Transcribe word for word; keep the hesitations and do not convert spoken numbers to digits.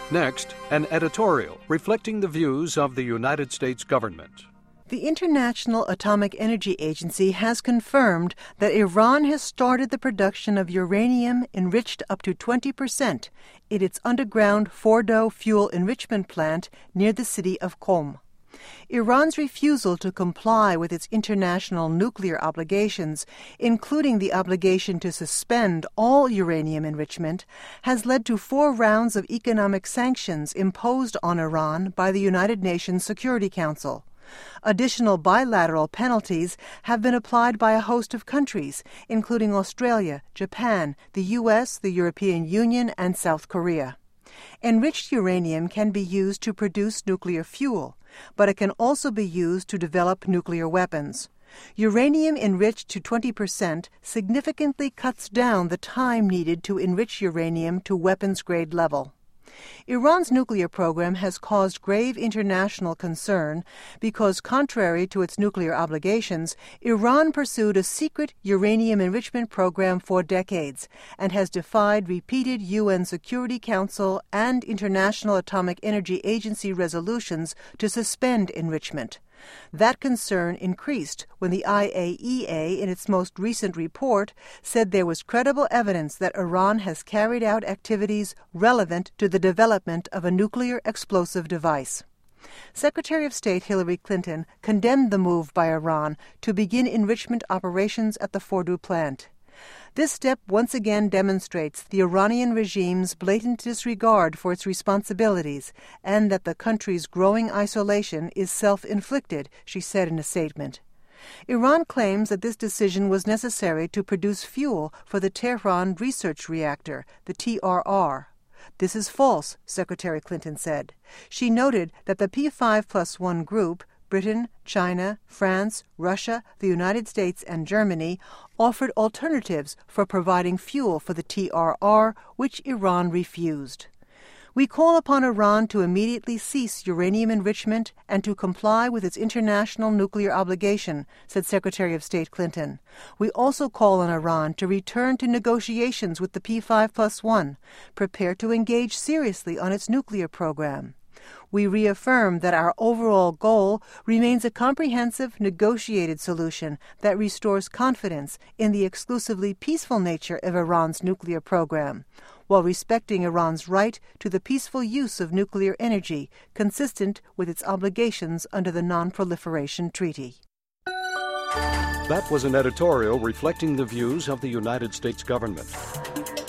Next, an editorial reflecting the views of the United States government. The International Atomic Energy Agency has confirmed that Iran has started the production of uranium enriched up to twenty percent in its underground Fordow fuel enrichment plant near the city of Qom. Iran's refusal to comply with its international nuclear obligations, including the obligation to suspend all uranium enrichment, has led to four rounds of economic sanctions imposed on Iran by the United Nations Security Council. Additional bilateral penalties have been applied by a host of countries, including Australia, Japan, the U S, the European Union, and South Korea. Enriched uranium can be used to produce nuclear fuel, but it can also be used to develop nuclear weapons. Uranium enriched to twenty percent significantly cuts down the time needed to enrich uranium to weapons-grade level. Iran's nuclear program has caused grave international concern because, contrary to its nuclear obligations, Iran pursued a secret uranium enrichment program for decades and has defied repeated U N Security Council and International Atomic Energy Agency resolutions to suspend enrichment. That concern increased when the I A E A, in its most recent report, said there was credible evidence that Iran has carried out activities relevant to the development of a nuclear explosive device. Secretary of State Hillary Clinton condemned the move by Iran to begin enrichment operations at the Fordow plant. This step once again demonstrates the Iranian regime's blatant disregard for its responsibilities and that the country's growing isolation is self-inflicted, she said in a statement. Iran claims that this decision was necessary to produce fuel for the Tehran Research Reactor, the T R R. This is false, Secretary Clinton said. She noted that the P five plus one group, Britain, China, France, Russia, the United States, and Germany, offered alternatives for providing fuel for the T R R, which Iran refused. We call upon Iran to immediately cease uranium enrichment and to comply with its international nuclear obligation, said Secretary of State Clinton. We also call on Iran to return to negotiations with the P five plus one, prepared to engage seriously on its nuclear program. We reaffirm that our overall goal remains a comprehensive, negotiated solution that restores confidence in the exclusively peaceful nature of Iran's nuclear program, while respecting Iran's right to the peaceful use of nuclear energy, consistent with its obligations under the Non-Proliferation Treaty. That was an editorial reflecting the views of the United States government.